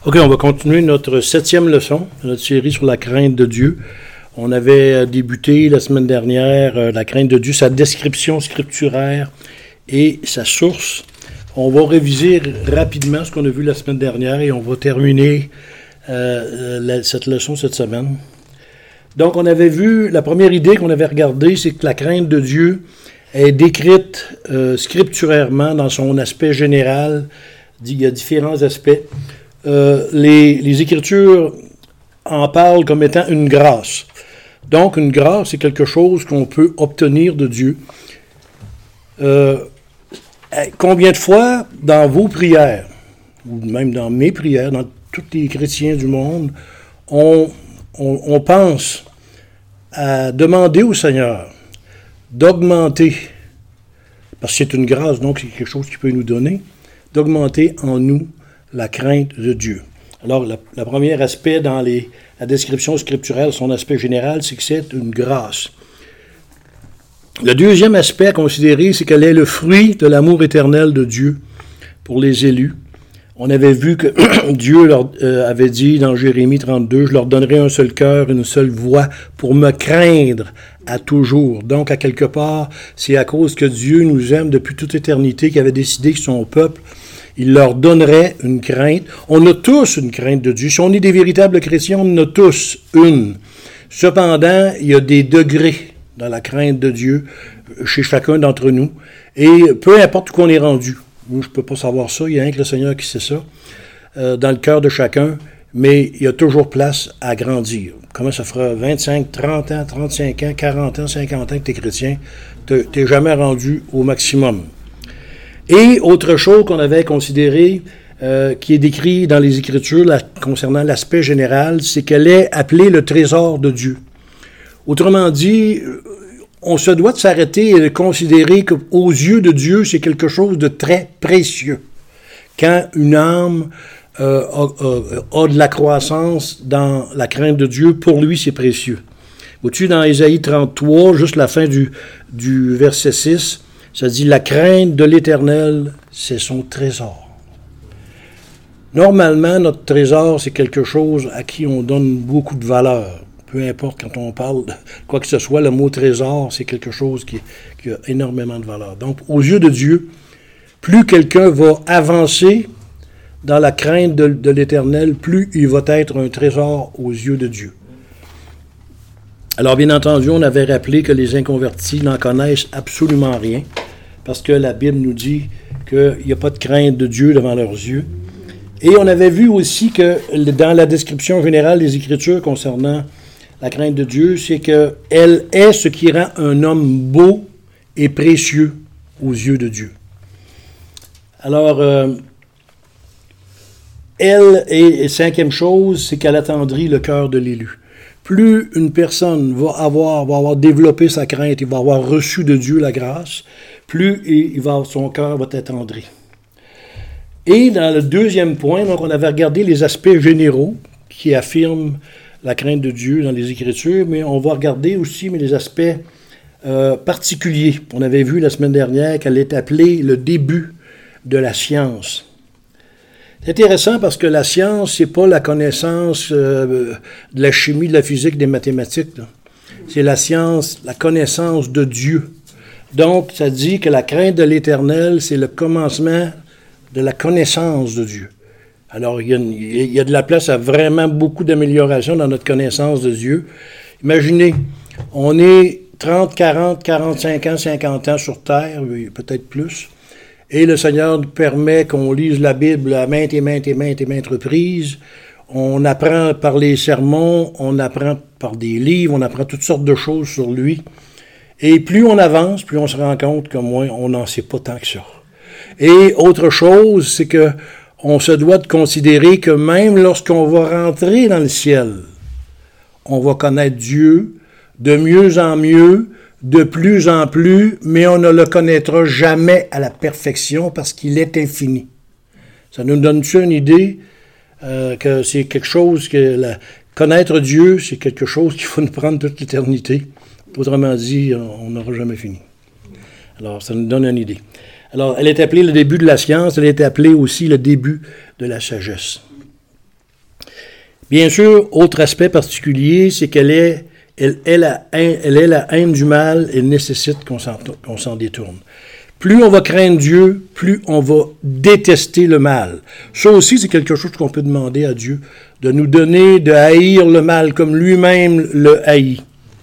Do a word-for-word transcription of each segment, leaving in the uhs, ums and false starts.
OK, on va continuer notre septième leçon de notre série sur la crainte de Dieu. On avait débuté la semaine dernière euh, la crainte de Dieu, sa description scripturaire et sa source. On va réviser rapidement ce qu'on a vu la semaine dernière et on va terminer euh, la, cette leçon cette semaine. Donc, on avait vu, la première idée qu'on avait regardée, c'est que la crainte de Dieu est décrite euh, scripturairement dans son aspect général. Il y a différents aspects. Euh, les, les Écritures en parlent comme étant une grâce. Donc, une grâce, c'est quelque chose qu'on peut obtenir de Dieu. Euh, combien de fois, dans vos prières, ou même dans mes prières, dans tous les chrétiens du monde, on, on, on pense à demander au Seigneur d'augmenter, parce que c'est une grâce, donc c'est quelque chose qu'il peut nous donner, d'augmenter en nous la crainte de Dieu. Alors, le, le premier aspect dans les, la description scripturelle, son aspect général, c'est que c'est une grâce. Le deuxième aspect à considérer, c'est qu'elle est le fruit de l'amour éternel de Dieu pour les élus. On avait vu que Dieu leur euh, avait dit dans Jérémie trente-deux, « Je leur donnerai un seul cœur, une seule voix, pour me craindre à toujours. » Donc, à quelque part, c'est à cause que Dieu nous aime depuis toute éternité, qu'il avait décidé que son peuple, il leur donnerait une crainte. On a tous une crainte de Dieu. Si on est des véritables chrétiens, on en a tous une. Cependant, il y a des degrés dans la crainte de Dieu chez chacun d'entre nous. Et peu importe où qu'on est rendu. Moi, je ne peux pas savoir ça. Il y a rien que le Seigneur qui sait ça. Euh, dans le cœur de chacun. Mais il y a toujours place à grandir. Comment ça fera vingt-cinq, trente ans, trente-cinq ans, quarante ans, cinquante ans que tu es chrétien? Tu n'es jamais rendu au maximum. Et autre chose qu'on avait considéré, euh, qui est décrit dans les Écritures là, concernant l'aspect général, c'est qu'elle est appelée le trésor de Dieu. Autrement dit, on se doit de s'arrêter et de considérer qu'aux yeux de Dieu, c'est quelque chose de très précieux. Quand une âme euh, a, a, a de la croissance dans la crainte de Dieu, pour lui, c'est précieux. Vois-tu, dans Ésaïe trente-trois, juste la fin du, du verset six, ça dit « La crainte de l'Éternel, c'est son trésor. » Normalement, notre trésor, c'est quelque chose à qui on donne beaucoup de valeur. Peu importe, quand on parle de quoi que ce soit, le mot trésor, c'est quelque chose qui, qui a énormément de valeur. Donc, aux yeux de Dieu, plus quelqu'un va avancer dans la crainte de, de l'Éternel, plus il va être un trésor aux yeux de Dieu. Alors, bien entendu, on avait rappelé que les inconvertis n'en connaissent absolument rien, parce que la Bible nous dit qu'il n'y a pas de crainte de Dieu devant leurs yeux. Et on avait vu aussi que dans la description générale des Écritures concernant la crainte de Dieu, c'est qu'elle est ce qui rend un homme beau et précieux aux yeux de Dieu. Alors, euh, elle, et, et cinquième chose, c'est qu'elle attendrit le cœur de l'élu. Plus une personne va avoir, va avoir développé sa crainte, il va avoir reçu de Dieu la grâce, plus il va, son cœur va être attendri. Et dans le deuxième point, donc on avait regardé les aspects généraux qui affirment la crainte de Dieu dans les Écritures, mais on va regarder aussi mais les aspects euh, particuliers. On avait vu la semaine dernière qu'elle est appelée le début de la science. C'est intéressant parce que la science, c'est pas la connaissance euh, de la chimie, de la physique, des mathématiques. Là. C'est la science, la connaissance de Dieu. Donc, ça dit que la crainte de l'Éternel, c'est le commencement de la connaissance de Dieu. Alors, il y a, une, il y a de la place à vraiment beaucoup d'amélioration dans notre connaissance de Dieu. Imaginez, on est trente, quarante, quarante-cinq ans, cinquante ans sur Terre, peut-être plus. Et le Seigneur nous permet qu'on lise la Bible à maintes et maintes et maintes et maintes reprises. On apprend par les sermons, on apprend par des livres, on apprend toutes sortes de choses sur lui. Et plus on avance, plus on se rend compte que moins on n'en sait pas tant que ça. Et autre chose, c'est que on se doit de considérer que même lorsqu'on va rentrer dans le ciel, on va connaître Dieu de mieux en mieux, de plus en plus, mais on ne le connaîtra jamais à la perfection parce qu'il est infini. Ça nous donne-tu une idée euh, que c'est quelque chose que... La, connaître Dieu, c'est quelque chose qu'il faut nous prendre toute l'éternité. Autrement dit, on n'aura jamais fini. Alors, ça nous donne une idée. Alors, elle est appelée le début de la science, elle est appelée aussi le début de la sagesse. Bien sûr, autre aspect particulier, c'est qu'elle est, elle, est la, elle est la haine du mal et nécessite qu'on s'en, qu'on s'en détourne. Plus on va craindre Dieu, plus on va détester le mal. Ça aussi, c'est quelque chose qu'on peut demander à Dieu, de nous donner de haïr le mal comme lui-même le haït.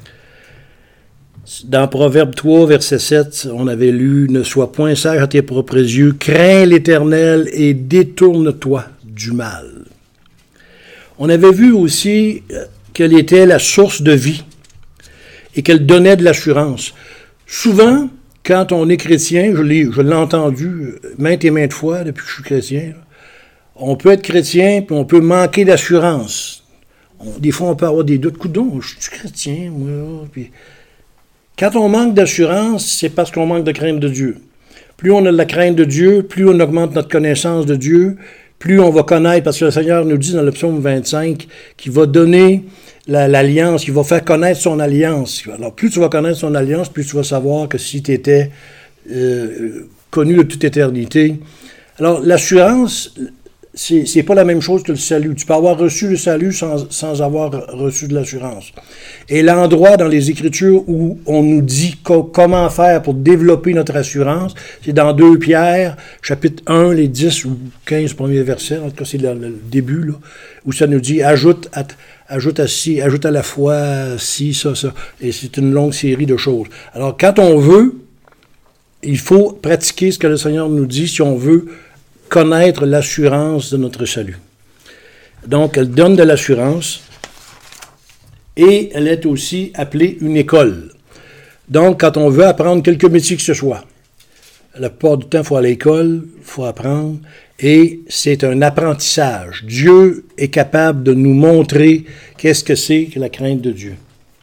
Dans Proverbe trois, verset sept, on avait lu « Ne sois point sage à tes propres yeux, crains l'Éternel et détourne-toi du mal. » On avait vu aussi qu'elle était la source de vie et qu'elle donnait de l'assurance. Souvent, quand on est chrétien, je l'ai, je l'ai entendu maintes et maintes fois depuis que je suis chrétien, on peut être chrétien puis on peut manquer d'assurance. On, des fois, on peut avoir des doutes. Coudon, je suis chrétien, moi. Puis, quand on manque d'assurance, c'est parce qu'on manque de crainte de Dieu. Plus on a de la crainte de Dieu, plus on augmente notre connaissance de Dieu, plus on va connaître, parce que le Seigneur nous dit dans le psaume vingt-cinq qu'il va donner la, l'alliance, qu'il va faire connaître son alliance. Alors, plus tu vas connaître son alliance, plus tu vas savoir que si tu étais euh, connu de toute éternité. Alors, l'assurance, c'est, c'est pas la même chose que le salut. Tu peux avoir reçu le salut sans, sans avoir reçu de l'assurance. Et l'endroit dans les Écritures où on nous dit co- comment faire pour développer notre assurance, c'est dans deux Pierre, chapitre un, les dix ou quinze premiers versets, en tout cas c'est le, le début, là, où ça nous dit « ajoute à, ajoute à ci, ajoute à la foi ci, ça, ça ». Et c'est une longue série de choses. Alors, quand on veut, il faut pratiquer ce que le Seigneur nous dit si on veut connaître l'assurance de notre salut. Donc, elle donne de l'assurance et elle est aussi appelée une école. Donc, quand on veut apprendre quelque métier que ce soit, la plupart du temps, il faut aller à l'école, il faut apprendre, et c'est un apprentissage. Dieu est capable de nous montrer qu'est-ce que c'est que la crainte de Dieu.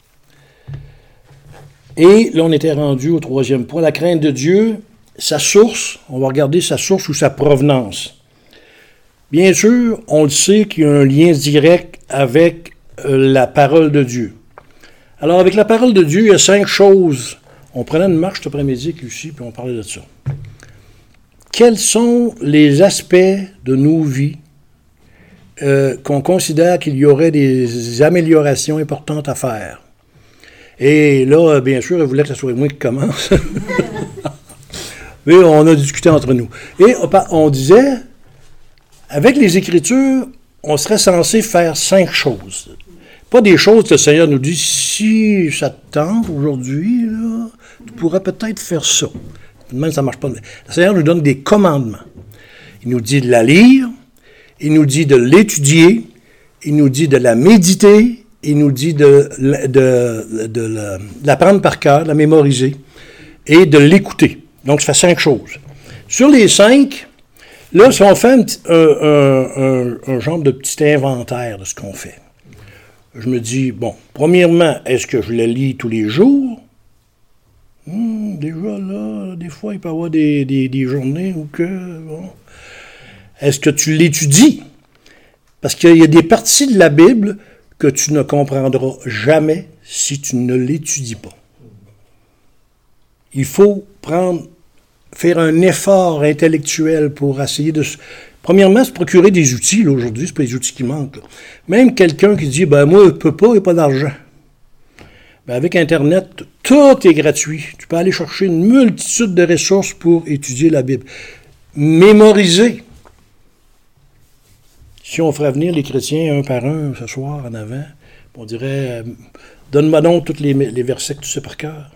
Et là, on était rendu au troisième point, la crainte de Dieu. Sa source, on va regarder sa source ou sa provenance. Bien sûr, on le sait qu'il y a un lien direct avec euh, la parole de Dieu. Alors, avec la parole de Dieu, il y a cinq choses. On prenait une marche cet après-midi avec Lucie, puis on parlait de ça. Quels sont les aspects de nos vies euh, qu'on considère qu'il y aurait des améliorations importantes à faire? Et là, bien sûr, elle voulait que ce soit moi qui commence. Mais on a discuté entre nous. Et on, on disait, avec les Écritures, on serait censé faire cinq choses. Pas des choses que le Seigneur nous dit, si ça te tente aujourd'hui, là, tu pourrais peut-être faire ça. Même ça ne marche pas. Le Seigneur nous donne des commandements. Il nous dit de la lire, il nous dit de l'étudier, il nous dit de la méditer, il nous dit de, de, de, de, la, de la prendre par cœur, de la mémoriser, et de l'écouter. Donc, ça fait cinq choses. Sur les cinq, là, si on fait un, petit, un, un, un, un genre de petit inventaire de ce qu'on fait, je me dis, bon, premièrement, est-ce que je le lis tous les jours? Hum, déjà, là, des fois, il peut y avoir des, des, des journées où que, bon. Est-ce que tu l'étudies? Parce qu'il y a des parties de la Bible que tu ne comprendras jamais si tu ne l'étudies pas. Il faut prendre, faire un effort intellectuel pour essayer de... Premièrement, se procurer des outils. Là, aujourd'hui, ce n'est pas les outils qui manquent. Là. Même quelqu'un qui dit, ben moi, je ne peux pas, il n'y a pas d'argent. Ben, avec Internet, tout est gratuit. Tu peux aller chercher une multitude de ressources pour étudier la Bible. Mémoriser. Si on ferait venir les chrétiens un par un ce soir en avant, on dirait, euh, donne-moi donc tous les, les versets que tu sais par cœur.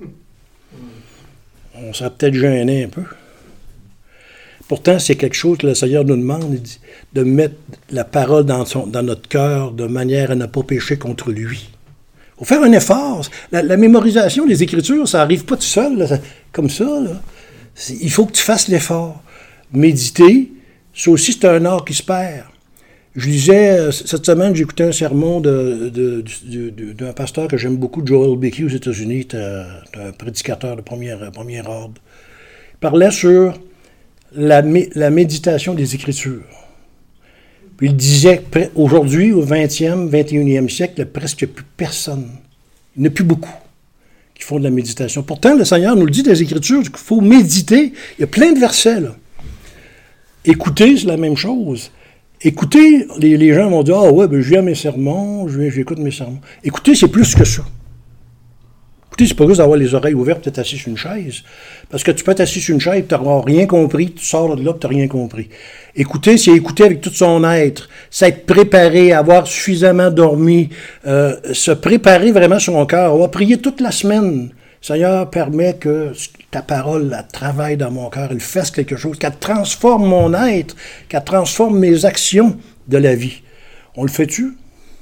On serait peut-être gêné un peu. Pourtant, c'est quelque chose que le Seigneur nous demande, de mettre la parole dans, son, dans notre cœur de manière à ne pas pécher contre lui. Il faut faire un effort. La, la mémorisation des Écritures, ça n'arrive pas tout seul, là, ça, comme ça. Là. Il faut que tu fasses l'effort. Méditer, ça aussi, c'est un art qui se perd. Je lisais, cette semaine, j'écoutais un sermon de, de, de, de, d'un pasteur que j'aime beaucoup, Joel Beeke, aux États-Unis. C'est un, un prédicateur de premier, premier ordre. Il parlait sur la, la méditation des Écritures. Puis il disait qu'aujourd'hui, au vingtième, vingt et unième siècle, il n'y a presque plus personne. Il n'y en a plus beaucoup qui font de la méditation. Pourtant, le Seigneur nous le dit des Écritures, qu'il faut méditer. Il y a plein de versets, là. Écouter, c'est la même chose. Écoutez, les, les gens vont dire « Ah ouais, ben, je viens à mes sermons, je viens, j'écoute mes sermons. » Écoutez, c'est plus que ça. Écoutez, c'est pas juste d'avoir les oreilles ouvertes et d'être assis sur une chaise. Parce que tu peux être assis sur une chaise et tu n'auras rien compris, tu sors de là et tu n'as rien compris. Écouter, c'est écouter avec tout son être, c'est être préparé, avoir suffisamment dormi, euh, se préparer vraiment sur mon cœur. On va prier toute la semaine. Seigneur, permet que ta parole, elle travaille dans mon cœur, elle fasse quelque chose, qu'elle transforme mon être, qu'elle transforme mes actions de la vie. On le fait-tu?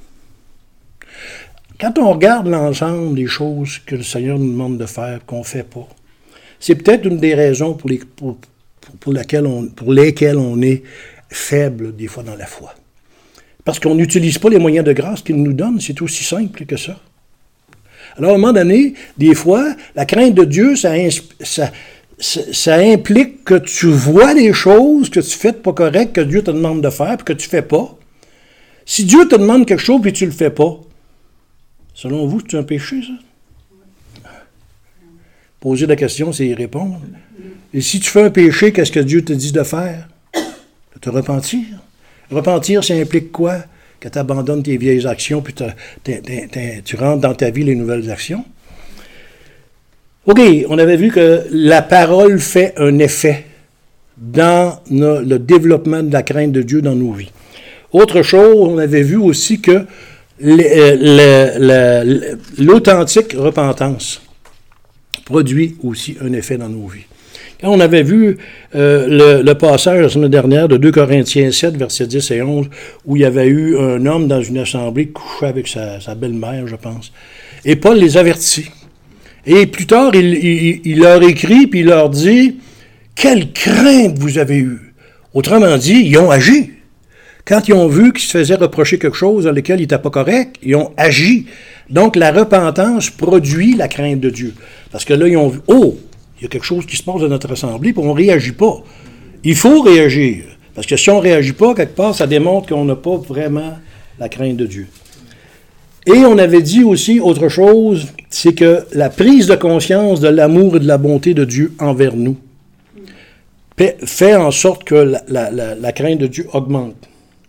Quand on regarde l'ensemble des choses que le Seigneur nous demande de faire, qu'on ne fait pas, c'est peut-être une des raisons pour, les, pour, pour, laquelle on, pour lesquelles on est faible des fois dans la foi. Parce qu'on n'utilise pas les moyens de grâce qu'il nous donne, c'est aussi simple que ça. Alors, à un moment donné, des fois, la crainte de Dieu, ça, ça, ça, ça implique que tu vois les choses que tu fais de pas correct, que Dieu te demande de faire, puis que tu ne fais pas. Si Dieu te demande quelque chose, puis tu ne le fais pas, selon vous, c'est un péché, ça? Poser la question, c'est y répondre. Et si tu fais un péché, qu'est-ce que Dieu te dit de faire? De te repentir. Repentir, ça implique quoi? Que tu abandonnes tes vieilles actions, puis t'as, t'as, t'as, tu rentres dans ta vie les nouvelles actions. OK, on avait vu que la parole fait un effet dans nos, le développement de la crainte de Dieu dans nos vies. Autre chose, on avait vu aussi que le, le, le, l'authentique repentance produit aussi un effet dans nos vies. Quand on avait vu euh, le, le passage la semaine dernière de deux Corinthiens sept, versets dix et onze, où il y avait eu un homme dans une assemblée couché avec sa, sa belle-mère, je pense. Et Paul les avertit. Et plus tard, il, il, il leur écrit, puis il leur dit « Quelle crainte vous avez eue! » Autrement dit, ils ont agi. Quand ils ont vu qu'ils se faisaient reprocher quelque chose dans lequel ils n'étaient pas corrects, ils ont agi. Donc, la repentance produit la crainte de Dieu. Parce que là, ils ont vu « Oh! » Il y a quelque chose qui se passe dans notre assemblée, puis on ne réagit pas. Il faut réagir. Parce que si on ne réagit pas, quelque part, ça démontre qu'on n'a pas vraiment la crainte de Dieu. Et on avait dit aussi autre chose, c'est que la prise de conscience de l'amour et de la bonté de Dieu envers nous fait en sorte que la, la, la, la crainte de Dieu augmente.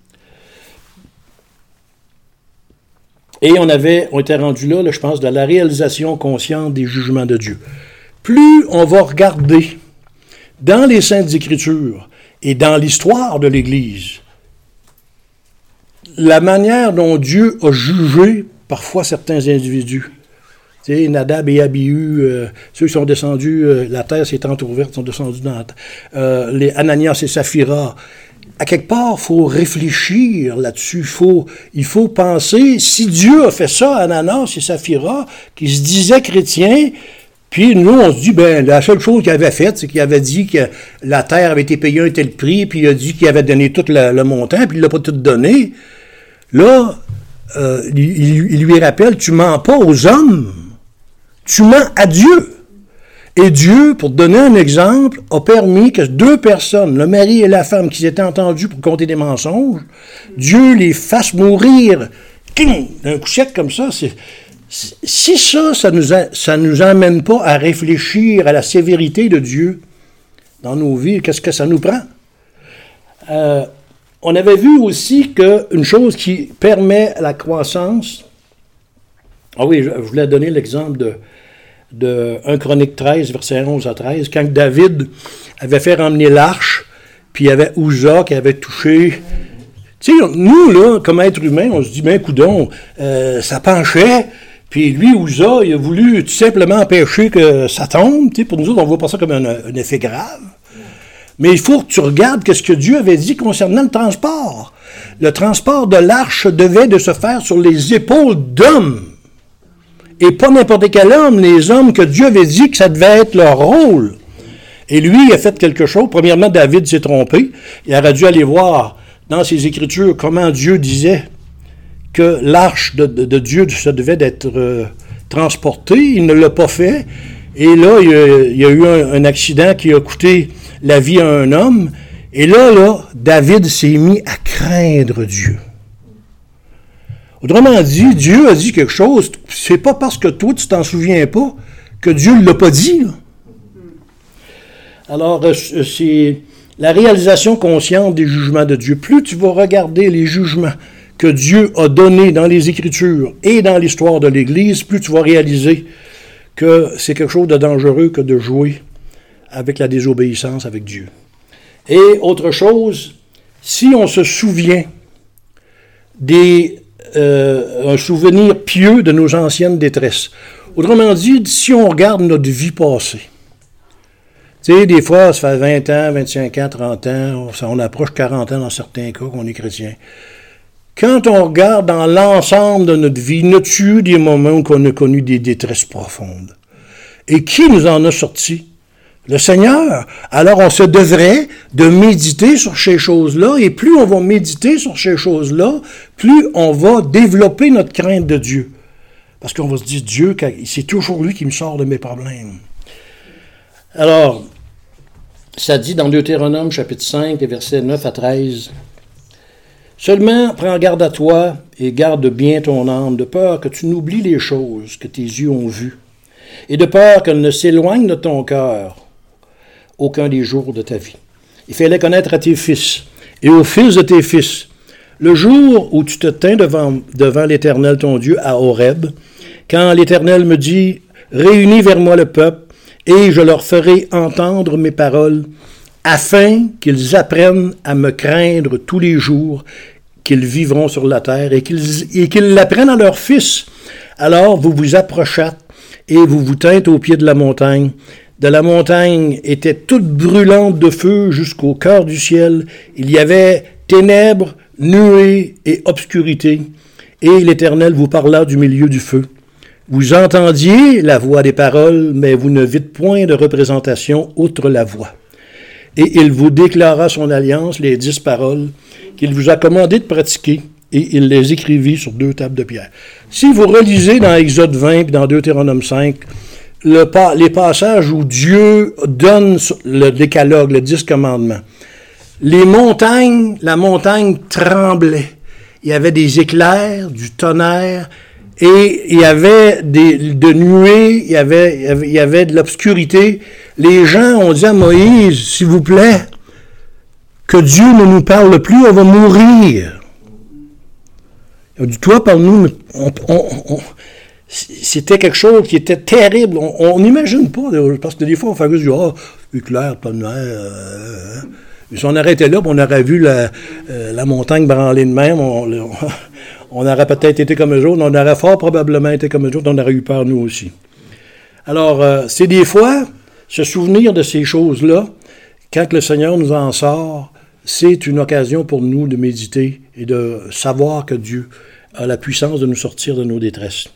Et on avait, on était rendu là, là, je pense, de la réalisation consciente des jugements de Dieu. Plus on va regarder dans les Saintes Écritures et dans l'histoire de l'Église la manière dont Dieu a jugé parfois certains individus. Tu sais, Nadab et Abihu, euh, ceux qui sont descendus, euh, la terre s'est entrouverte, sont descendus dans la terre. Euh, les Ananias et Saphira. À quelque part, il faut réfléchir là-dessus. Faut, il faut penser, si Dieu a fait ça à Ananias et Saphira, qui se disaient chrétiens, puis nous, on se dit, ben la seule chose qu'il avait faite, c'est qu'il avait dit que la terre avait été payée un tel prix, puis il a dit qu'il avait donné tout le, le montant, puis il ne l'a pas tout donné. Là, euh, il, il lui rappelle, tu mens pas aux hommes, tu mens à Dieu. Et Dieu, pour donner un exemple, a permis que deux personnes, le mari et la femme, qui s'étaient entendus pour compter des mensonges, Dieu les fasse mourir d'un coup sec comme ça. C'est... Si ça, ça nous, a, ça nous emmène pas à réfléchir à la sévérité de Dieu dans nos vies, qu'est-ce que ça nous prend? Euh, on avait vu aussi qu'une chose qui permet la croissance, ah oui, je, je voulais donner l'exemple de, de un Chronique treize, versets onze à treize, quand David avait fait ramener l'arche, puis il y avait Uza qui avait touché. Tu sais, nous, là, comme êtres humains, on se dit, ben, coudonc, euh, ça penchait. Puis lui, Uza, il a voulu tout simplement empêcher que ça tombe. Tu sais, pour nous autres, on ne voit pas ça comme un, un effet grave. Mais il faut que tu regardes ce que Dieu avait dit concernant le transport. Le transport de l'arche devait de se faire sur les épaules d'hommes. Et pas n'importe quel homme, les hommes que Dieu avait dit que ça devait être leur rôle. Et lui, il a fait quelque chose. Premièrement, David s'est trompé. Il aurait dû aller voir dans ses Écritures comment Dieu disait que l'arche de, de, de Dieu ça devait d'être euh, transportée. Il ne l'a pas fait. Et là, il y a, il y a eu un, un accident qui a coûté la vie à un homme. Et là, là, David s'est mis à craindre Dieu. Autrement dit, Dieu a dit quelque chose. C'est pas parce que toi, tu t'en souviens pas que Dieu ne l'a pas dit. Là. Alors, c'est, la réalisation consciente des jugements de Dieu. Plus tu vas regarder les jugements que Dieu a donnés dans les Écritures et dans l'histoire de l'Église, plus tu vas réaliser que c'est quelque chose de dangereux que de jouer avec la désobéissance avec Dieu. Et autre chose, si on se souvient des, euh, un souvenir pieux de nos anciennes détresses, autrement dit, si on regarde notre vie passée, tu sais, des fois, ça fait vingt ans, vingt-cinq ans, trente ans, on, on approche quarante ans dans certains cas qu'on est chrétien. Quand on regarde dans l'ensemble de notre vie, n'a-t-il eu des moments où on a connu des détresses profondes? Et qui nous en a sortis? Le Seigneur. Alors, on se devrait de méditer sur ces choses-là, et plus on va méditer sur ces choses-là, plus on va développer notre crainte de Dieu. Parce qu'on va se dire, Dieu, c'est toujours lui qui me sort de mes problèmes. Alors, ça dit dans Deutéronome, chapitre cinq, versets neuf à treize, « Seulement, prends garde à toi et garde bien ton âme, de peur que tu n'oublies les choses que tes yeux ont vues, et de peur qu'elles ne s'éloignent de ton cœur aucun des jours de ta vie. Il fallait connaître à tes fils et aux fils de tes fils, le jour où tu te tins devant, devant l'Éternel ton Dieu à Horeb, quand l'Éternel me dit, « Réunis vers moi le peuple, et je leur ferai entendre mes paroles, afin qu'ils apprennent à me craindre tous les jours qu'ils vivront sur la terre, et qu'ils, et qu'ils l'apprennent à leurs fils. Alors vous vous approchâtes, et vous vous tîntes au pied de la montagne. De la montagne était toute brûlante de feu jusqu'au cœur du ciel. Il y avait ténèbres, nuées et obscurité. Et l'Éternel vous parla du milieu du feu. Vous entendiez la voix des paroles, mais vous ne vîtes point de représentation outre la voix. Et il vous déclara son alliance, les dix paroles, qu'il vous a commandé de pratiquer, et il les écrivit sur deux tables de pierre. Si vous relisez dans Exode vingt et dans Deutéronome cinq, le, les passages où Dieu donne le décalogue, les dix commandements, les montagnes, la montagne tremblait. Il y avait des éclairs, du tonnerre, et il y avait des, de nuées, il y avait, il y avait, il y avait de l'obscurité. Les gens ont dit à Moïse, s'il vous plaît, que Dieu ne nous parle plus, on va mourir. Il a dit, toi, parle-nous. On, on, on, c'était quelque chose qui était terrible. On n'imagine pas, parce que des fois, on fait juste dire, ah, oh, éclair, tonnerre. Euh, si on arrêtait là, on aurait vu la, euh, la montagne branler de même. On, on, on aurait peut-être été comme eux autres, on aurait fort probablement été comme eux autres, on aurait eu peur nous aussi. Alors, euh, c'est des fois, se souvenir de ces choses-là, quand le Seigneur nous en sort, c'est une occasion pour nous de méditer et de savoir que Dieu a la puissance de nous sortir de nos détresses.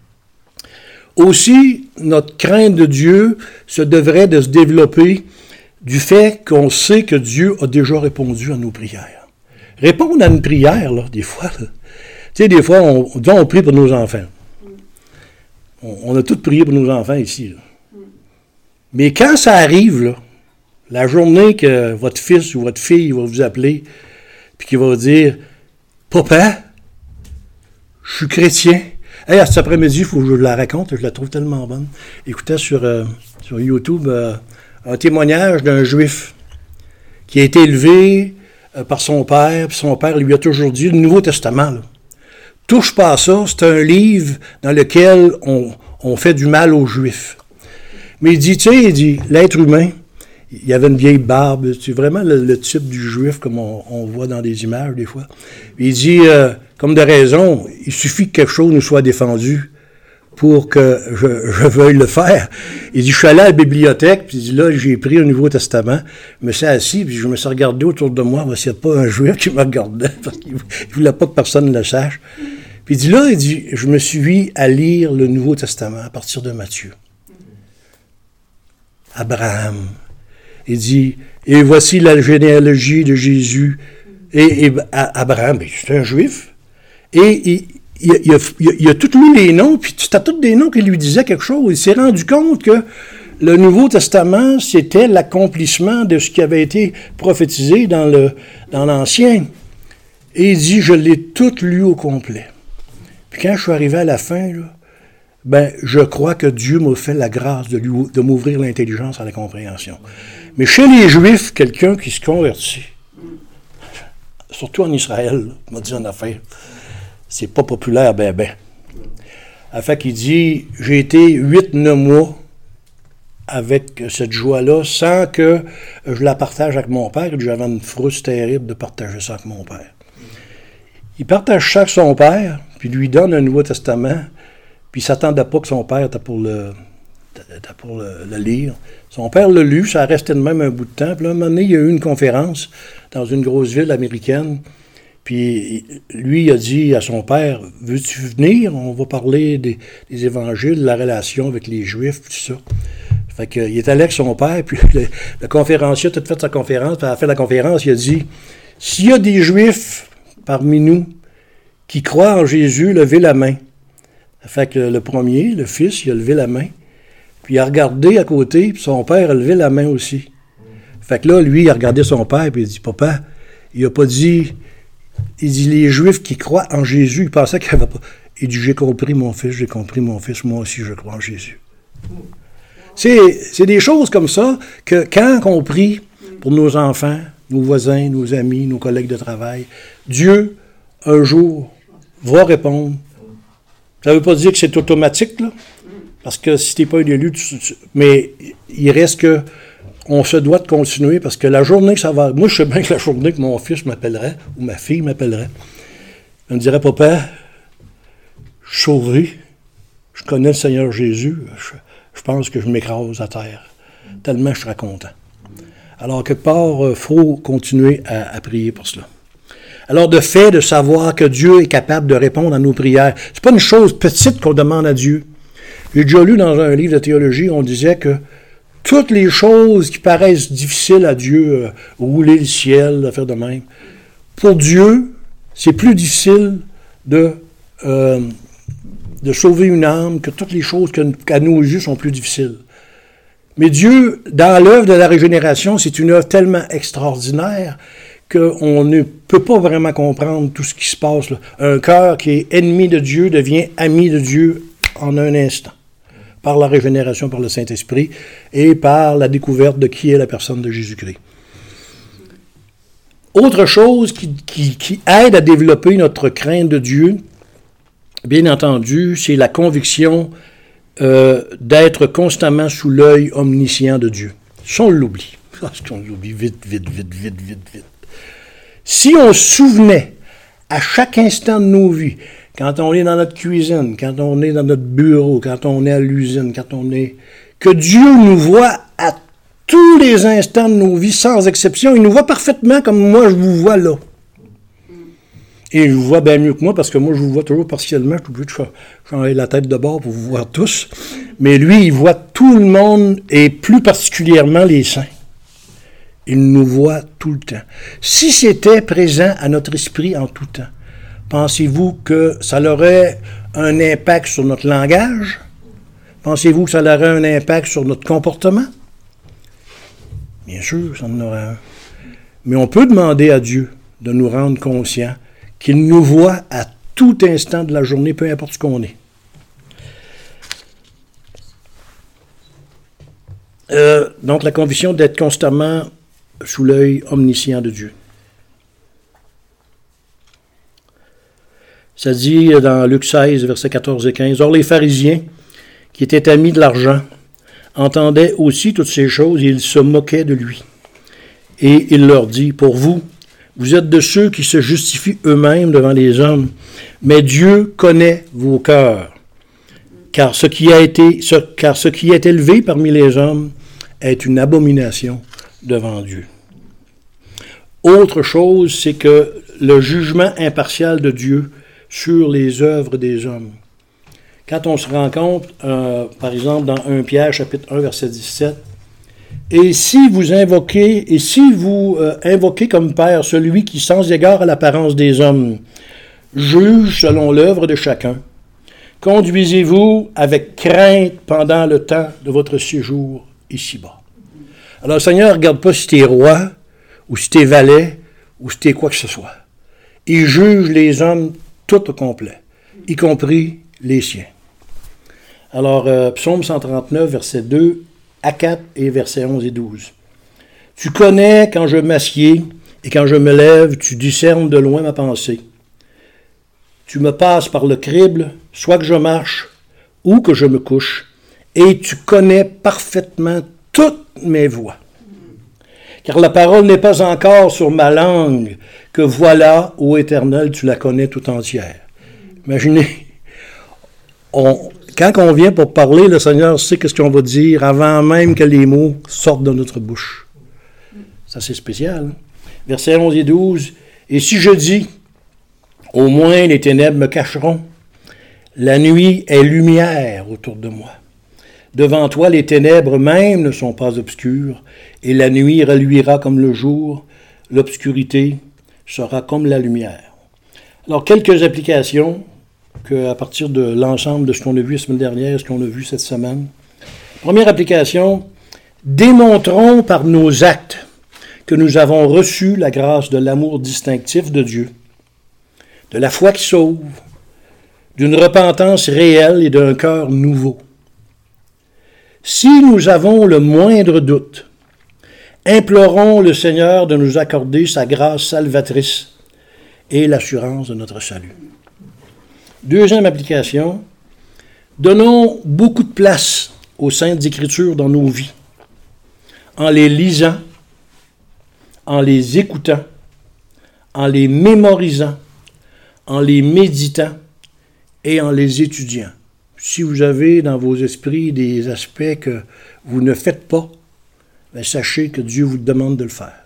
Aussi, notre crainte de Dieu se devrait de se développer du fait qu'on sait que Dieu a déjà répondu à nos prières. Répondre à une prière, là, des fois, là, tu sais, des fois, on, on prie pour nos enfants. On, on a tous prié pour nos enfants ici. Là. Mais quand ça arrive, là, la journée que votre fils ou votre fille va vous appeler, puis qu'il va vous dire « Papa, je suis chrétien. » Hey, cet après-midi, il faut que je la raconte, je la trouve tellement bonne. Écoutez sur, euh, sur YouTube euh, un témoignage d'un juif qui a été élevé euh, par son père, puis son père lui a toujours dit, le Nouveau Testament, là, touche pas à ça, c'est un livre dans lequel on, on fait du mal aux Juifs. Mais il dit, tu sais, il dit, l'être humain, il avait une vieille barbe, c'est vraiment le, le type du Juif comme on, on voit dans des images des fois. Il dit, euh, comme de raison, il suffit que quelque chose nous soit défendu pour que je, je veuille le faire. Il dit, je suis allé à la bibliothèque, puis il dit, là, j'ai pris un Nouveau Testament, je me suis assis, puis je me suis regardé autour de moi, s'il n'y a pas un Juif qui me regardait, parce qu'il ne voulait pas que personne ne le sache. Puis il dit, là, il dit, je me suis mis à lire le Nouveau Testament à partir de Matthieu. Abraham. Il dit, et voici la généalogie de Jésus. Et, et Abraham, ben, c'est un Juif. Et il, il, il, a, il a tout lu les noms, puis c'était tous des noms qui lui disaient quelque chose. Il s'est rendu compte que le Nouveau Testament, c'était l'accomplissement de ce qui avait été prophétisé dans, le, dans l'Ancien. Et il dit, je l'ai tout lu au complet. Puis quand je suis arrivé à la fin, là, ben, je crois que Dieu m'a fait la grâce de, lui, de m'ouvrir l'intelligence à la compréhension. Mais chez les Juifs, quelqu'un qui se convertit, surtout en Israël, il m'a dit en affaire, c'est pas populaire, ben ben. À fait qu'il dit, j'ai été huit neuf mois avec cette joie-là, sans que je la partage avec mon père, et j'avais une frousse terrible de partager ça avec mon père. Il partage ça avec son père, puis lui donne un Nouveau Testament, puis il ne s'attendait pas que son père était pour le, était pour le, le lire. Son père l'a lu, ça restait de même un bout de temps, puis là, un moment donné, il y a eu une conférence dans une grosse ville américaine, puis lui, il a dit à son père, « Veux-tu venir? On va parler des, des évangiles, de la relation avec les Juifs, tout ça. » Fait qu'il est allé avec son père, puis le, le conférencier a tout fait sa conférence, puis à la fin de la conférence, il a dit, « S'il y a des Juifs parmi nous qui croient en Jésus, levez la main. » Fait que le premier, le fils, il a levé la main, puis il a regardé à côté, puis son père a levé la main aussi. Fait que là, lui, il a regardé son père, puis il a dit, « Papa, il n'a pas dit... » Il dit, les Juifs qui croient en Jésus, il pensait qu'il n'y avait pas... Il dit, j'ai compris mon fils, j'ai compris mon fils, moi aussi je crois en Jésus. C'est, c'est des choses comme ça que quand on prie pour nos enfants, nos voisins, nos amis, nos collègues de travail, Dieu, un jour, va répondre. Ça ne veut pas dire que c'est automatique, là, parce que si tu n'es pas un élu, tu, tu, mais il reste que on se doit de continuer, parce que la journée que ça va... Moi, je sais bien que la journée que mon fils m'appellerait, ou ma fille m'appellerait, elle me dirait, « Papa, je suis sauvé, je connais le Seigneur Jésus, je, je pense que je m'écrase à terre, tellement je serais content. » Alors, quelque part, il faut continuer à, à prier pour cela. Alors, de fait, de savoir que Dieu est capable de répondre à nos prières, c'est pas une chose petite qu'on demande à Dieu. J'ai déjà lu dans un livre de théologie, on disait que toutes les choses qui paraissent difficiles à Dieu, euh, rouler le ciel, faire de même, pour Dieu, c'est plus difficile de, euh, de sauver une âme que toutes les choses que, qu'à nos yeux sont plus difficiles. Mais Dieu, dans l'œuvre de la régénération, c'est une œuvre tellement extraordinaire qu'on ne peut pas vraiment comprendre tout ce qui se passe là. Un cœur qui est ennemi de Dieu devient ami de Dieu en un instant, par la régénération par le Saint-Esprit et par la découverte de qui est la personne de Jésus-Christ. Autre chose qui, qui, qui aide à développer notre crainte de Dieu, bien entendu, c'est la conviction euh, d'être constamment sous l'œil omniscient de Dieu. Ça, on l'oublie. Parce qu'on l'oublie vite, vite, vite, vite, vite, vite. Si on se souvenait à chaque instant de nos vies, quand on est dans notre cuisine, quand on est dans notre bureau, quand on est à l'usine, quand on est... que Dieu nous voit à tous les instants de nos vies, sans exception. Il nous voit parfaitement comme moi, je vous vois là. Et il vous voit bien mieux que moi, parce que moi, je vous vois toujours partiellement. Je suis obligé de changer la tête de bord pour vous voir tous. Mais lui, il voit tout le monde, et plus particulièrement les saints. Il nous voit tout le temps. Si c'était présent à notre esprit en tout temps, pensez-vous que ça aurait un impact sur notre langage? Pensez-vous que ça aurait un impact sur notre comportement? Bien sûr, ça en aurait un. Mais on peut demander à Dieu de nous rendre conscients qu'il nous voit à tout instant de la journée, peu importe ce qu'on est. Euh, donc, la conviction d'être constamment sous l'œil omniscient de Dieu. Ça dit dans Luc seize, versets quatorze et quinze, « Or les pharisiens, qui étaient amis de l'argent, entendaient aussi toutes ces choses et ils se moquaient de lui. Et il leur dit, « Pour vous, vous êtes de ceux qui se justifient eux-mêmes devant les hommes, mais Dieu connaît vos cœurs, car ce qui a été, ce, car ce qui est élevé parmi les hommes est une abomination devant Dieu. » Autre chose, c'est que le jugement impartial de Dieu sur les œuvres des hommes. Quand on se rend compte, euh, par exemple, dans premier Pierre, chapitre un, verset dix-sept, « Et si vous invoquez, et si vous euh, invoquez comme Père celui qui, sans égard à l'apparence des hommes, juge selon l'œuvre de chacun, conduisez-vous avec crainte pendant le temps de votre séjour ici-bas. » Alors, le Seigneur ne regarde pas si tu es roi, ou si tu es valet, ou si tu es quoi que ce soit. Il juge les hommes tout au complet, y compris les siens. Alors, euh, Psaume cent trente-neuf, versets deux à quatre et versets onze et douze. Tu connais quand je m'assieds et quand je me lève, tu discernes de loin ma pensée. Tu me passes par le crible, soit que je marche ou que je me couche, et tu connais parfaitement toutes mes voies. Car la parole n'est pas encore sur ma langue, que voilà, ô Éternel, tu la connais tout entière. Imaginez, on, quand on vient pour parler, le Seigneur sait ce qu'on va dire avant même que les mots sortent de notre bouche. Ça, c'est spécial. Hein? Versets onze et douze. « Et si je dis, au moins les ténèbres me cacheront, la nuit est lumière autour de moi. Devant toi, les ténèbres même ne sont pas obscures, et la nuit reluira comme le jour, l'obscurité sera comme la lumière. » Alors, quelques applications que, à partir de l'ensemble de ce qu'on a vu la semaine dernière, ce qu'on a vu cette semaine. Première application, démontrons par nos actes que nous avons reçu la grâce de l'amour distinctif de Dieu, de la foi qui sauve, d'une repentance réelle et d'un cœur nouveau. Si nous avons le moindre doute, implorons le Seigneur de nous accorder sa grâce salvatrice et l'assurance de notre salut. Deuxième application, donnons beaucoup de place aux Saintes Écritures dans nos vies, en les lisant, en les écoutant, en les mémorisant, en les méditant et en les étudiant. Si vous avez dans vos esprits des aspects que vous ne faites pas, bien, sachez que Dieu vous demande de le faire.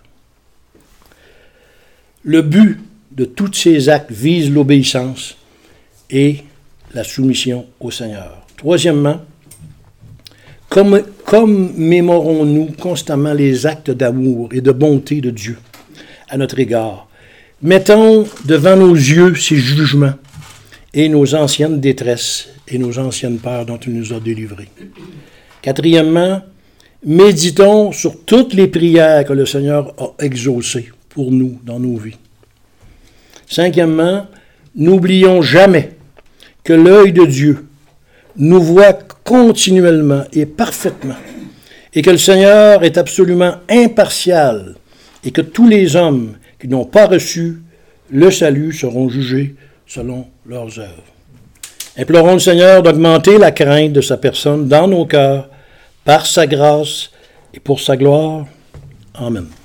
Le but de tous ces actes vise l'obéissance et la soumission au Seigneur. Troisièmement, comme, commémorons-nous constamment les actes d'amour et de bonté de Dieu à notre égard. Mettons devant nos yeux ses jugements et nos anciennes détresses et nos anciennes peurs dont il nous a délivrés. Quatrièmement, méditons sur toutes les prières que le Seigneur a exaucées pour nous dans nos vies. Cinquièmement, n'oublions jamais que l'œil de Dieu nous voit continuellement et parfaitement, et que le Seigneur est absolument impartial, et que tous les hommes qui n'ont pas reçu le salut seront jugés selon leurs œuvres. Implorons le Seigneur d'augmenter la crainte de sa personne dans nos cœurs, par sa grâce et pour sa gloire. Amen.